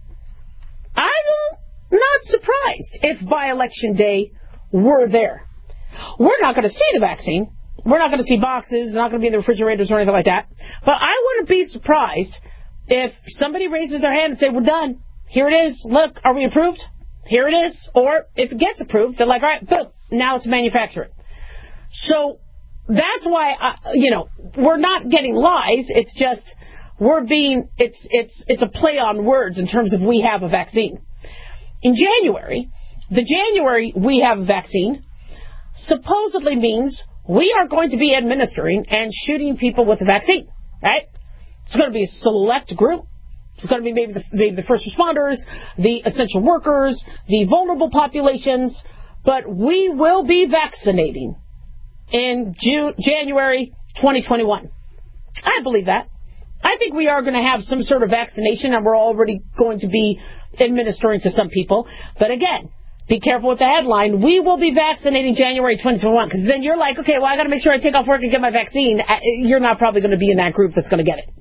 I'm not surprised if by election day we're there. We're not going to see the vaccine. We're not going to see boxes. It's not going to be in the refrigerators or anything like that. But I wouldn't be surprised if somebody raises their hand and say, we're done, here it is, look, are we approved? Here it is. Or if it gets approved, they're like, all right, boom, now let's manufacture it. So that's why, I, you know, we're not getting lies. It's just we're being, it's it's it's a play on words in terms of we have a vaccine. In January, the January we have a vaccine supposedly means we are going to be administering and shooting people with the vaccine, right? It's going to be a select group. It's going to be maybe the, maybe the first responders, the essential workers, the vulnerable populations, but we will be vaccinating in June, January twenty twenty-one. I believe that. I think we are going to have some sort of vaccination, and we're already going to be administering to some people. But again, be careful with the headline. We will be vaccinating January twenty twenty-one, because then you're like, okay, well, I got to make sure I take off work and get my vaccine. You're not probably going to be in that group that's going to get it.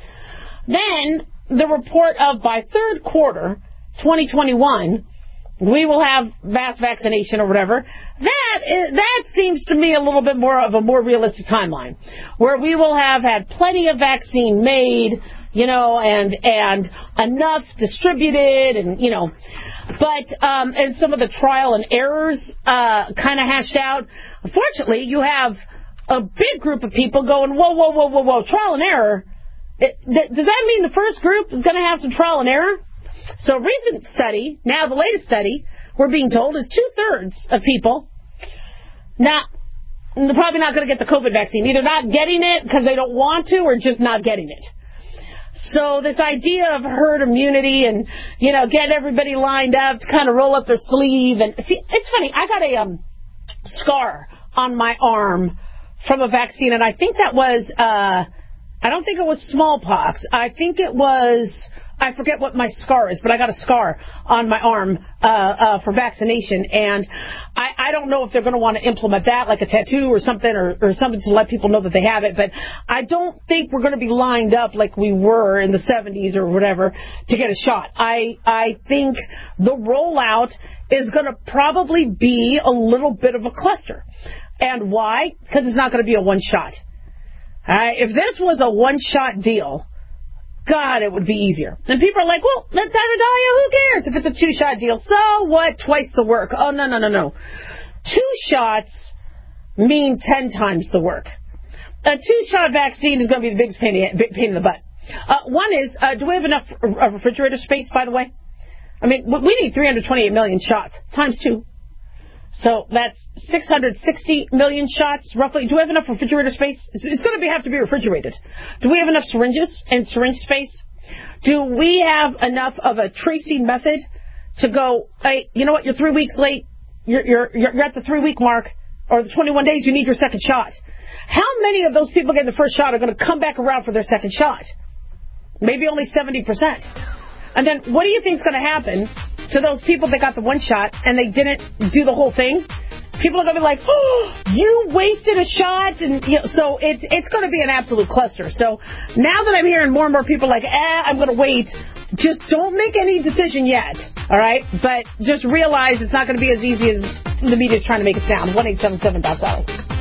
Then the report of by third quarter twenty twenty-one, we will have mass vaccination or whatever. That is, that seems to me a little bit more of a more realistic timeline, where we will have had plenty of vaccine made, you know, and and enough distributed, and you know, but um, and some of the trial and errors uh, kind of hashed out. Unfortunately, you have a big group of people going, whoa, whoa, whoa, whoa, whoa, trial and error. It, th- does that mean the first group is going to have some trial and error? So a recent study, now the latest study, we're being told, is two-thirds of people not, they're probably not going to get the COVID vaccine, either not getting it because they don't want to or just not getting it. So this idea of herd immunity and, you know, get everybody lined up to kind of roll up their sleeve. And see, it's funny, I got a um, scar on my arm from a vaccine, and I think that was, uh, I don't think it was smallpox. I think it was... I forget what my scar is, but I got a scar on my arm uh, uh, for vaccination, and I, I don't know if they're going to want to implement that like a tattoo or something, or, or something to let people know that they have it, but I don't think we're going to be lined up like we were in the seventies or whatever to get a shot. I, I think the rollout is going to probably be a little bit of a cluster. And why? Because it's not going to be a one-shot. All right? If this was a one-shot deal, God, it would be easier. And people are like, well, Doctor Dahlia, who cares if it's a two-shot deal? So what? Twice the work. Oh, no, no, no, no. Two shots mean ten times the work. A two-shot vaccine is going to be the biggest pain in, pain in the butt. Uh, one is, uh, do we have enough refrigerator space, by the way? I mean, we need three hundred twenty-eight million shots, times two. So that's six hundred sixty million shots, roughly. Do we have enough refrigerator space? It's, it's going to be, have to be refrigerated. Do we have enough syringes and syringe space? Do we have enough of a tracing method to go, hey, you know what, you're three weeks late. You're, you're, you're at the three-week mark, or the twenty-one days, you need your second shot. How many of those people getting the first shot are going to come back around for their second shot? Maybe only seventy percent. And then what do you think is going to happen to those people that got the one shot and they didn't do the whole thing? People are going to be like, oh, you wasted a shot. And you know, so it's it's going to be an absolute cluster. So now that I'm hearing more and more people like, eh, I'm going to wait, just don't make any decision yet, all right? But just realize it's not going to be as easy as the media is trying to make it sound. one eight seven seven dot Dolly.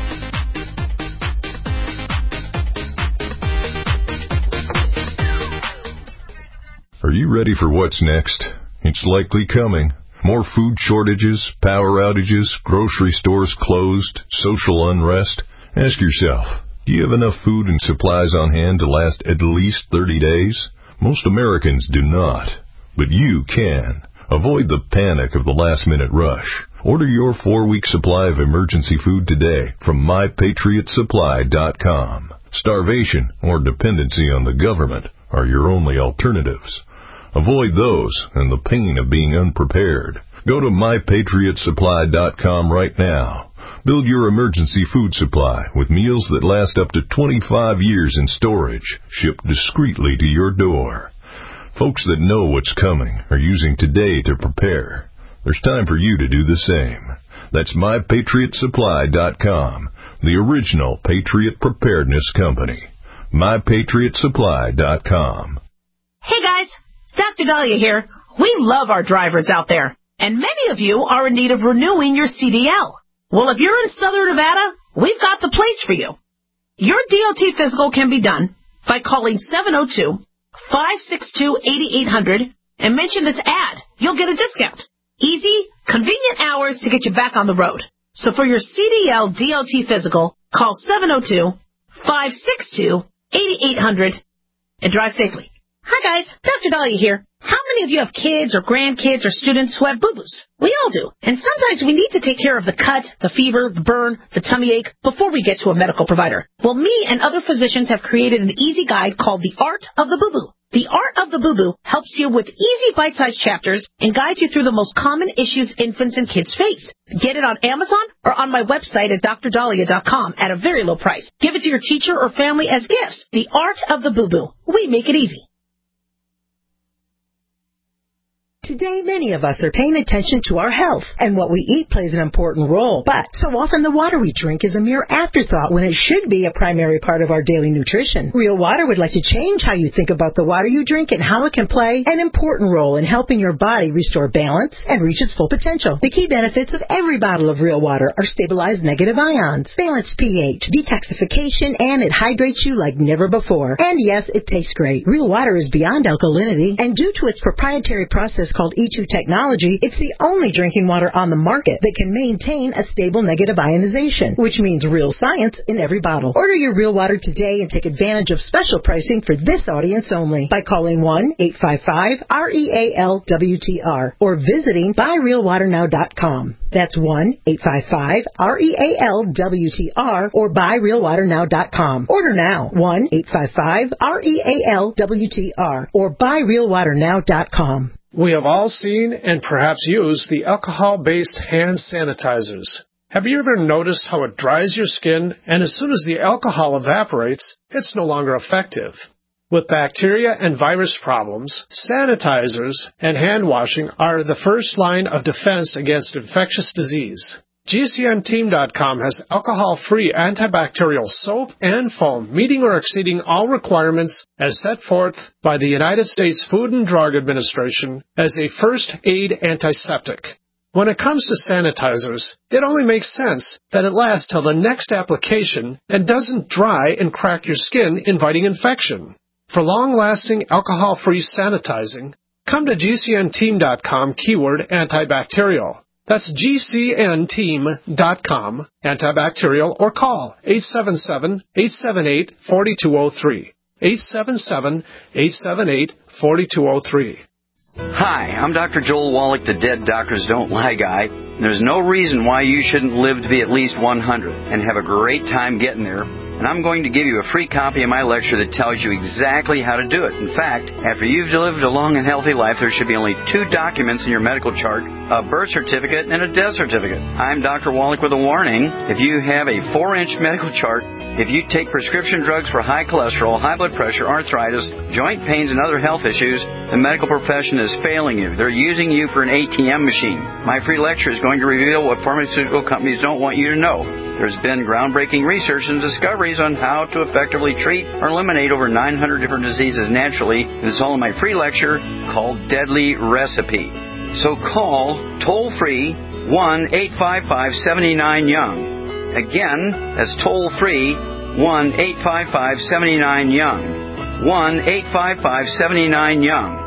Are you ready for what's next? It's likely coming. More food shortages, power outages, grocery stores closed, social unrest. Ask yourself, do you have enough food and supplies on hand to last at least thirty days? Most Americans do not, but you can. Avoid the panic of the last-minute rush. Order your four-week supply of emergency food today from my patriot supply dot com. Starvation or dependency on the government are your only alternatives. Avoid those and the pain of being unprepared. Go to my patriot supply dot com right now. Build your emergency food supply with meals that last up to twenty-five years in storage, shipped discreetly to your door. Folks that know what's coming are using today to prepare. There's time for you to do the same. That's my patriot supply dot com, the original Patriot Preparedness Company. my patriot supply dot com. Hey guys, Doctor Dahlia here. We love our drivers out there, and many of you are in need of renewing your C D L. Well, if you're in Southern Nevada, we've got the place for you. Your D O T physical can be done by calling seven oh two, five six two, eight eight hundred and mention this ad. You'll get a discount. Easy, convenient hours to get you back on the road. So for your C D L D L T physical, call seven oh two, five six two, eight eight hundred and drive safely. Hi guys, Doctor Dahlia here. How many of you have kids or grandkids or students who have boo-boos? We all do. And sometimes we need to take care of the cut, the fever, the burn, the tummy ache before we get to a medical provider. Well, me and other physicians have created an easy guide called The Art of the Boo-Boo. The Art of the Boo-Boo helps you with easy bite-sized chapters and guides you through the most common issues infants and kids face. Get it on Amazon or on my website at dr dahlia dot com at a very low price. Give it to your teacher or family as gifts. The Art of the Boo-Boo. We make it easy. Today, many of us are paying attention to our health, and what we eat plays an important role. But so often the water we drink is a mere afterthought when it should be a primary part of our daily nutrition. Real Water would like to change how you think about the water you drink and how it can play an important role in helping your body restore balance and reach its full potential. The key benefits of every bottle of Real Water are stabilized negative ions, balanced pH, detoxification, and it hydrates you like never before. And yes, it tastes great. Real Water is beyond alkalinity, and due to its proprietary process called E two technology, it's the only drinking water on the market that can maintain a stable negative ionization, which means real science in every bottle. Order your Real Water today and take advantage of special pricing for this audience only by calling one eight five five, R E A L W T R or visiting buy real water now dot com. That's one eight five five, R E A L W T R or buy real water now dot com. Order now, one eight five five, R E A L W T R or buy real water now dot com. We have all seen and perhaps used the alcohol-based hand sanitizers. Have you ever noticed how it dries your skin, and as soon as the alcohol evaporates, it's no longer effective? With bacteria and virus problems, sanitizers and hand washing are the first line of defense against infectious disease. G C N team dot com has alcohol-free antibacterial soap and foam meeting or exceeding all requirements as set forth by the United States Food and Drug Administration as a first aid antiseptic. When it comes to sanitizers, it only makes sense that it lasts till the next application and doesn't dry and crack your skin, inviting infection. For long-lasting alcohol-free sanitizing, come to G C N team dot com keyword antibacterial. That's G C N team dot com, antibacterial, or call eight seven seven, eight seven eight, four two zero three. eight seven seven, eight seven eight, four two zero three. Hi, I'm Doctor Joel Wallach, the Dead Doctors Don't Lie guy. There's no reason why you shouldn't live to be at least one hundred and have a great time getting there. And I'm going to give you a free copy of my lecture that tells you exactly how to do it. In fact, after you've lived a long and healthy life, there should be only two documents in your medical chart, a birth certificate and a death certificate. I'm Doctor Wallach with a warning. If you have a four-inch medical chart, if you take prescription drugs for high cholesterol, high blood pressure, arthritis, joint pains, and other health issues, the medical profession is failing you. They're using you for an A T M machine. My free lecture is going to reveal what pharmaceutical companies don't want you to know. There's been groundbreaking research and discoveries on how to effectively treat or eliminate over nine hundred different diseases naturally. And it's all in my free lecture called Deadly Recipe. So call toll-free one eight five five, seven nine, young. Again, that's toll-free one eight five five, seven nine, young. one eight five five, seven nine, young.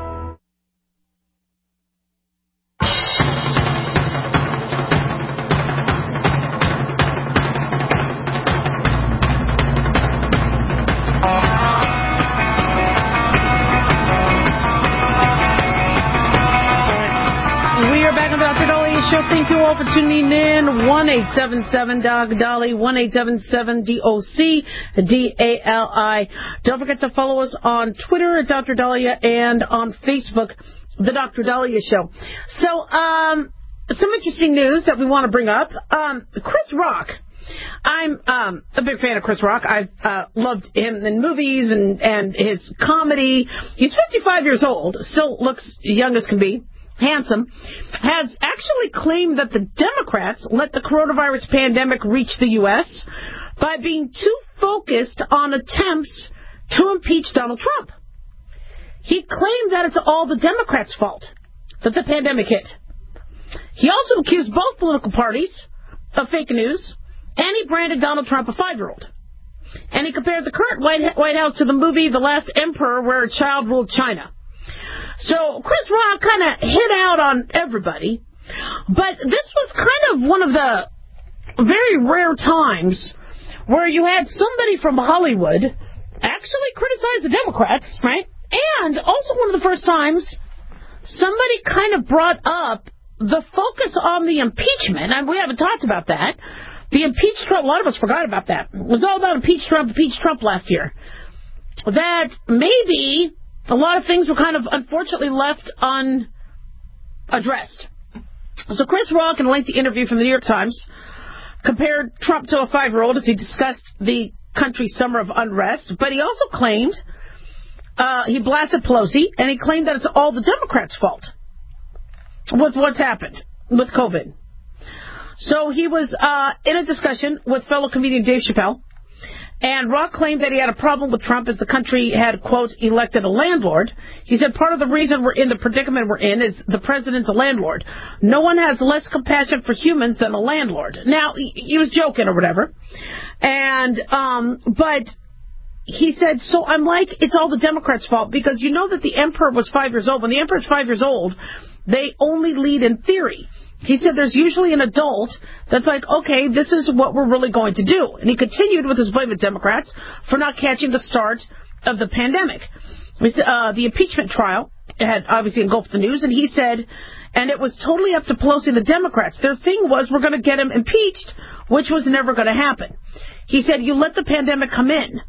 Show. Thank you all for tuning in. one eight seven seven D O C D A L I, one eight seven seven D O C D A L I. Don't forget to follow us on Twitter at Doctor Dahlia and on Facebook, The Doctor Dahlia Show. So, um, some interesting news that we want to bring up. Um, Chris Rock. I'm um, a big fan of Chris Rock. I've uh, loved him in movies and, and his comedy. He's fifty-five years old, still looks young as can be. Handsome, has actually claimed that the Democrats let the coronavirus pandemic reach the U S by being too focused on attempts to impeach Donald Trump. He claimed that it's all the Democrats' fault that the pandemic hit. He also accused both political parties of fake news, and he branded Donald Trump a five-year-old. And he compared the current White, White House to the movie The Last Emperor, where a child ruled China. So Chris Rock kind of hit out on everybody. But this was kind of one of the very rare times where you had somebody from Hollywood actually criticize the Democrats, right? And also one of the first times somebody kind of brought up the focus on the impeachment, and we haven't talked about that. The impeach Trump, a lot of us forgot about that. It was all about impeach Trump, impeach Trump last year. That maybe a lot of things were kind of unfortunately left unaddressed. So Chris Rock, in a lengthy interview from the New York Times, compared Trump to a five-year-old as he discussed the country's summer of unrest, but he also claimed, uh, he blasted Pelosi, and he claimed that it's all the Democrats' fault with what's happened with COVID. So he was uh, in a discussion with fellow comedian Dave Chappelle, and Rock claimed that he had a problem with Trump as the country had, quote, elected a landlord. He said part of the reason we're in the predicament we're in is the president's a landlord. No one has less compassion for humans than a landlord. Now, he, he was joking or whatever, and um, but he said, so I'm like, it's all the Democrats' fault, because you know that the emperor was five years old. When the emperor's five years old, they only lead in theory. He said there's usually an adult that's like, okay, this is what we're really going to do. And he continued with his blame of Democrats for not catching the start of the pandemic. Uh, the impeachment trial had obviously engulfed the news, and he said, and it was totally up to Pelosi and the Democrats. Their thing was, we're going to get him impeached, which was never going to happen. He said, you let the pandemic come in.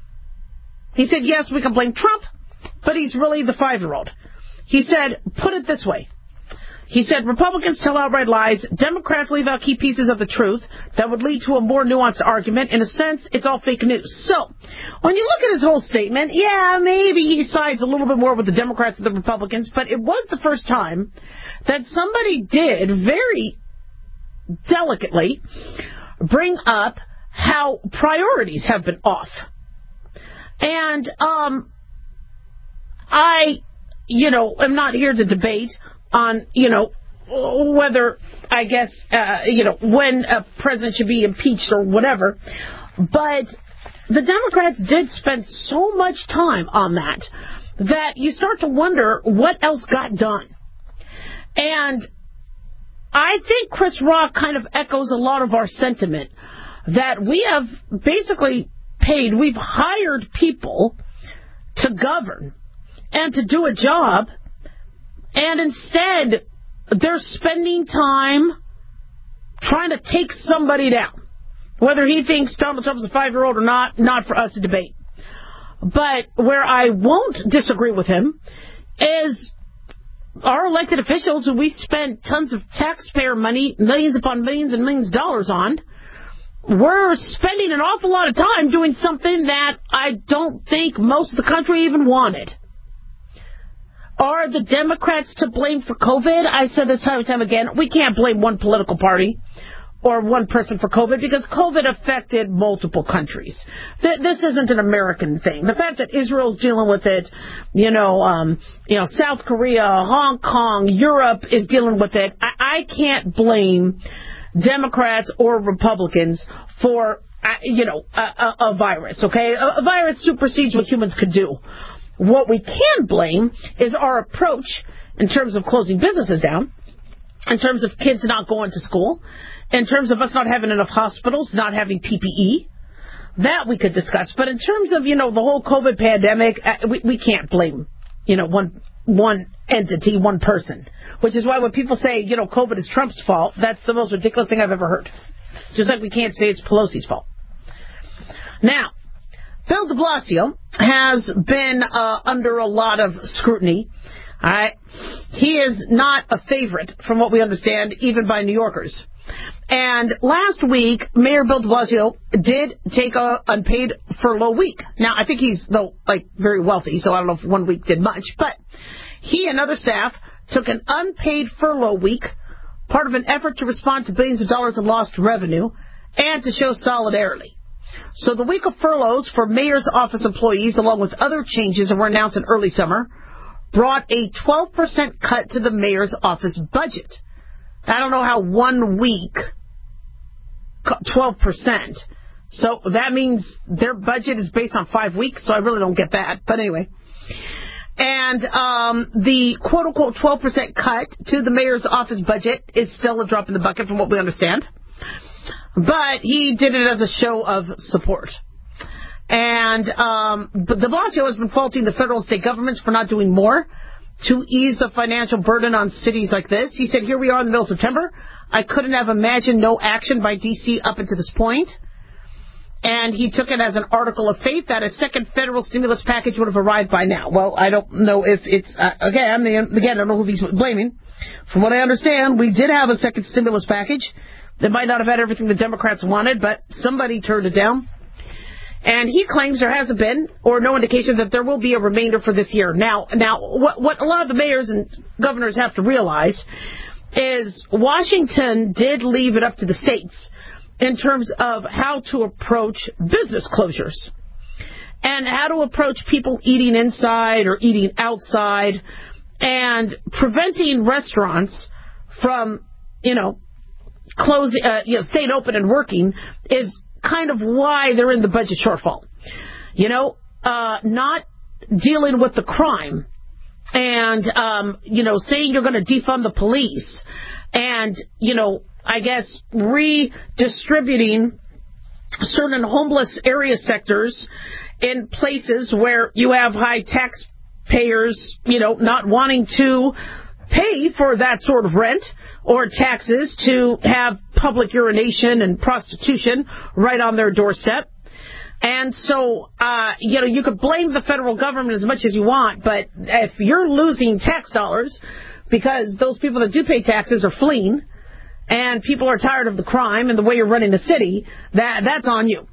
He said, yes, we can blame Trump, but he's really the five-year-old. He said, put it this way. He said, Republicans tell outright lies. Democrats leave out key pieces of the truth that would lead to a more nuanced argument. In a sense, it's all fake news. So, when you look at his whole statement, yeah, maybe he sides a little bit more with the Democrats than the Republicans, but it was the first time that somebody did very delicately bring up how priorities have been off. And um, I, you know, am not here to debate on, you know, whether, I guess, uh, you know, when a president should be impeached or whatever. But the Democrats did spend so much time on that that you start to wonder what else got done. And I think Chris Rock kind of echoes a lot of our sentiment that we have basically paid, we've hired people to govern and to do a job, and instead they're spending time trying to take somebody down. Whether he thinks Donald Trump is a five-year-old or not, not for us to debate. But where I won't disagree with him is our elected officials who we spend tons of taxpayer money, millions upon millions and millions of dollars on, we're spending an awful lot of time doing something that I don't think most of the country even wanted. Are the Democrats to blame for COVID? I said this time and time again, we can't blame one political party or one person for COVID because COVID affected multiple countries. Th- this isn't an American thing. The fact that Israel's dealing with it, you know, um, you know, South Korea, Hong Kong, Europe is dealing with it. I, I can't blame Democrats or Republicans for, uh, you know, a, a, a virus, okay? A, a virus supersedes what humans could do. What we can blame is our approach in terms of closing businesses down, in terms of kids not going to school, in terms of us not having enough hospitals, not having P P E. That we could discuss. But in terms of, you know, the whole COVID pandemic, we, we can't blame, you know, one one entity, one person. Which is why when people say, you know, COVID is Trump's fault, that's the most ridiculous thing I've ever heard. Just like we can't say it's Pelosi's fault. Now, Bill de Blasio has been uh, under a lot of scrutiny. All right? He is not a favorite, from what we understand, even by New Yorkers. And last week, Mayor Bill de Blasio did take a unpaid furlough week. Now, I think he's, though, like, very wealthy, so I don't know if one week did much. But he and other staff took an unpaid furlough week, part of an effort to respond to billions of dollars in lost revenue, and to show solidarity. So the week of furloughs for mayor's office employees, along with other changes that were announced in early summer, brought a twelve percent cut to the mayor's office budget. I don't know how one week, twelve percent, So that means their budget is based on five weeks, so I really don't get that. But anyway. And um, the quote-unquote twelve percent cut to the mayor's office budget is still a drop in the bucket from what we understand. But he did it as a show of support. And um, but de Blasio has been faulting the federal and state governments for not doing more to ease the financial burden on cities like this. He said, here we are in the middle of September. I couldn't have imagined no action by D C up until this point. And he took it as an article of faith that a second federal stimulus package would have arrived by now. Well, I don't know if it's, uh, again, again, I don't know who he's blaming. From what I understand, we did have a second stimulus package. They might not have had everything the Democrats wanted, but somebody turned it down. And he claims there hasn't been, or no indication that there will be a remainder for this year. Now, now, what, what a lot of the mayors and governors have to realize is Washington did leave it up to the states in terms of how to approach business closures and how to approach people eating inside or eating outside, and preventing restaurants from, you know, closing, uh, you know, staying open and working is kind of why they're in the budget shortfall. You know, uh, not dealing with the crime and, um, you know, saying you're going to defund the police and, you know, I guess redistributing certain homeless area sectors in places where you have high taxpayers, you know, not wanting to pay for that sort of rent or taxes to have public urination and prostitution right on their doorstep. And so, uh, you know, you could blame the federal government as much as you want, but if you're losing tax dollars because those people that do pay taxes are fleeing and people are tired of the crime and the way you're running the city, that that's on you.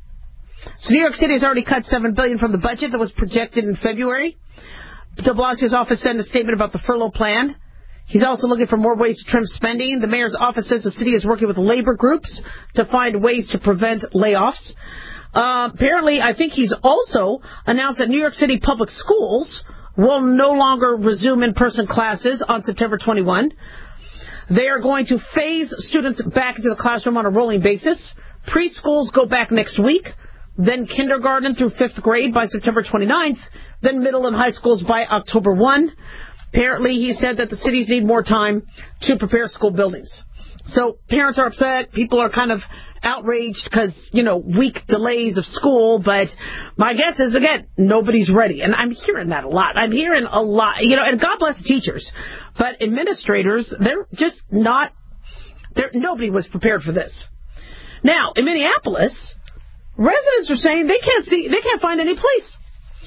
So New York City has already cut seven billion dollars from the budget that was projected in February. De Blasio's office sent a statement about the furlough plan. He's also looking for more ways to trim spending. The mayor's office says the city is working with labor groups to find ways to prevent layoffs. Uh, apparently, I think he's also announced that New York City public schools will no longer resume in-person classes on September twenty-first. They are going to phase students back into the classroom on a rolling basis. Preschools go back next week, then kindergarten through fifth grade by September twenty-ninth, then middle and high schools by October first. Apparently, he said that the cities need more time to prepare school buildings. So parents are upset. People are kind of outraged because, you know, week delays of school. But my guess is, again, nobody's ready. And I'm hearing that a lot. I'm hearing a lot, you know, and God bless the teachers. But administrators, they're just not, they're, nobody was prepared for this. Now, in Minneapolis, residents are saying they can't see, they can't find any police.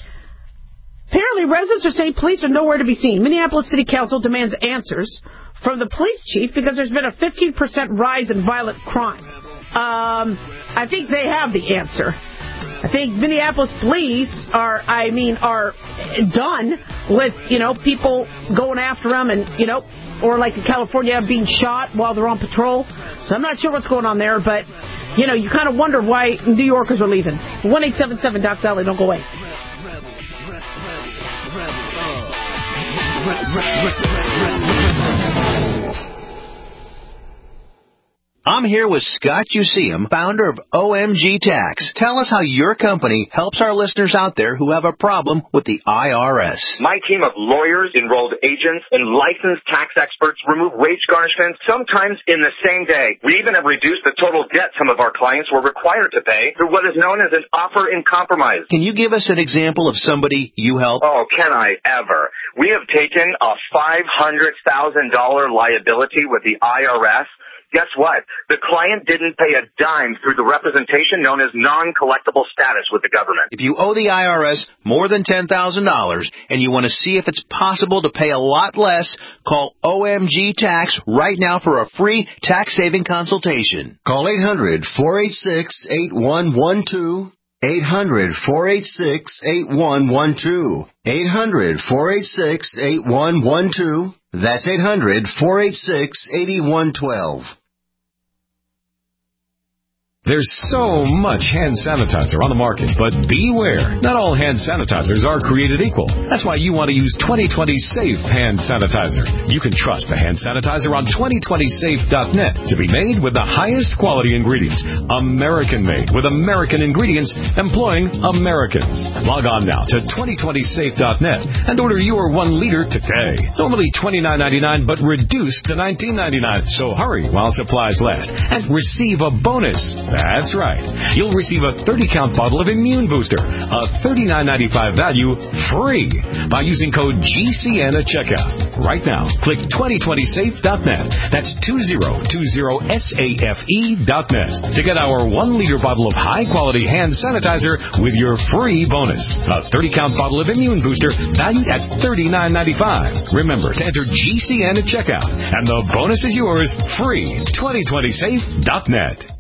Apparently, residents are saying police are nowhere to be seen. Minneapolis City Council demands answers from the police chief because there's been a fifteen percent rise in violent crime. Um, I think they have the answer. I think Minneapolis police are, I mean, are done with, you know, people going after them and, you know, or like in California being shot while they're on patrol. So I'm not sure what's going on there, but, you know, you kind of wonder why New Yorkers are leaving. one eight seven seven Doc Dolly, don't go away. I'm here with Scott Useum, founder of O M G Tax. Tell us how your company helps our listeners out there who have a problem with the I R S. My team of lawyers, enrolled agents, and licensed tax experts remove wage garnishments sometimes in the same day. We even have reduced the total debt some of our clients were required to pay through what is known as an offer in compromise. Can you give us an example of somebody you help? Oh, can I ever? We have taken a five hundred thousand dollars liability with the I R S. Guess what? The client didn't pay a dime through the representation known as non-collectible status with the government. If you owe the I R S more than ten thousand dollars and you want to see if it's possible to pay a lot less, call O M G Tax right now for a free tax-saving consultation. Call eight hundred, four eight six, eight one one two. eight hundred, four eight six, eight one one two. eight hundred, four eight six, eight one one two. That's eight hundred, four eight six, eight one one two. There's so much hand sanitizer on the market, but beware. Not all hand sanitizers are created equal. That's why you want to use twenty twenty Safe Hand Sanitizer. You can trust the hand sanitizer on twenty twenty safe dot net to be made with the highest quality ingredients. American-made with American ingredients employing Americans. Log on now to twenty twenty safe dot net and order your one liter today. Normally twenty-nine ninety-nine, but reduced to nineteen ninety-nine. So hurry while supplies last and receive a bonus. That's right. You'll receive a thirty count bottle of Immune Booster, a thirty-nine ninety-five value, free by using code G C N at checkout. Right now, click twenty twenty safe dot net. That's twenty twenty safe dot net to get our one liter bottle of high-quality hand sanitizer with your free bonus. A thirty count bottle of Immune Booster valued at thirty-nine ninety-five. Remember to enter G C N at checkout, and the bonus is yours free. twenty twenty safe dot net.